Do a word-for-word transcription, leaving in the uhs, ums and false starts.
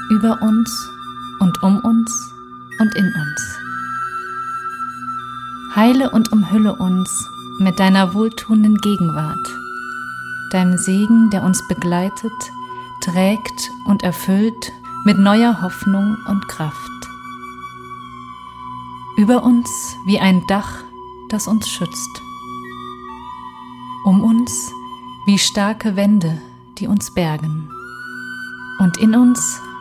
über uns und um uns und in uns. Heile und umhülle uns mit deiner wohltuenden Gegenwart, deinem Segen, der uns begleitet, trägt und erfüllt mit neuer Hoffnung und Kraft. Über uns wie ein Dach, das uns schützt. Um uns wie starke Wände, die uns bergen. Und in uns